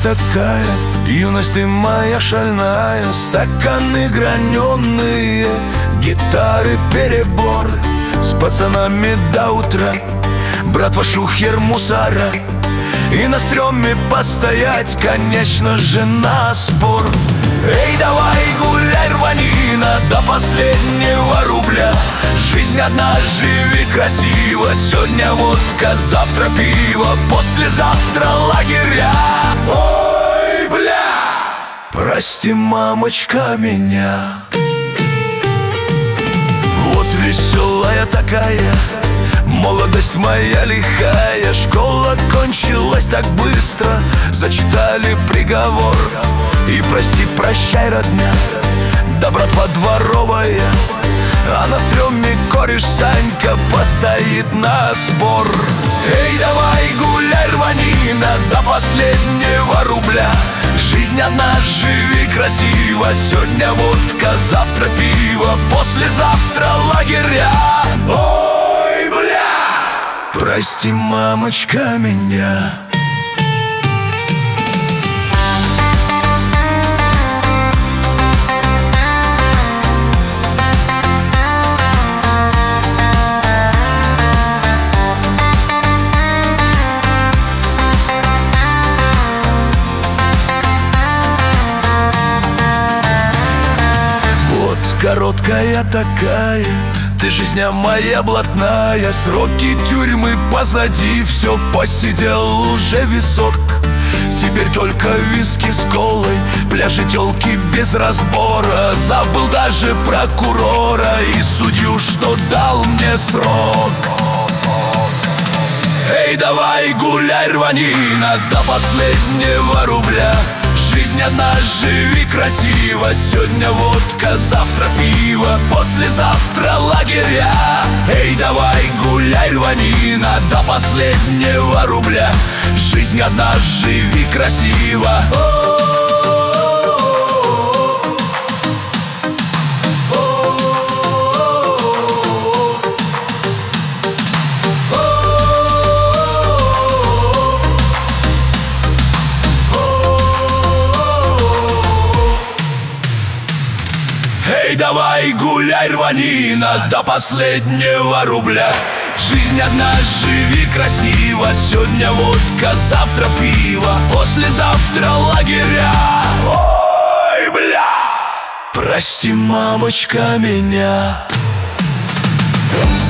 такая, юность ты моя шальная. Стаканы граненые, гитары перебор, с пацанами до утра, братва шухер мусора. И на стреме постоять, конечно же, на спор. Эй, давай гуляй, рванина, до последнего рубля. Жизнь одна, живи красиво. Сегодня водка, завтра пиво, послезавтра лагеря. Ой, бля, прости, мамочка, меня. Вот веселая такая молодость моя лихая. Школа кончилась так быстро, зачитали приговор. И прости, прощай, родня, да братва дворовая. А на стреме кореш Санька постоит на спор. Эй, давай гуляй, рванина, до последнего рубля. Жизнь одна, живи красиво. Сегодня водка, завтра пиво, послезавтра лагеря. Ой, бля, прости, мамочка, меня. Короткая такая, ты жизнь моя блатная. Сроки тюрьмы позади, все посидел уже висок. Теперь только виски с колой, пляжи тёлки без разбора. Забыл даже прокурора и судью, что дал мне срок. Эй, давай гуляй, рванина, до последнего рубля. Жизнь одна, живи красиво. Сегодня водка, завтра пиво, послезавтра лагеря. Эй, давай гуляй, рванина, до последнего рубля. Жизнь одна, живи красиво. Эй, давай гуляй, рванина, до последнего рубля. Жизнь одна, живи красиво. Сегодня водка, завтра пиво, послезавтра лагеря. Ой, бля, прости, мамочка, меня.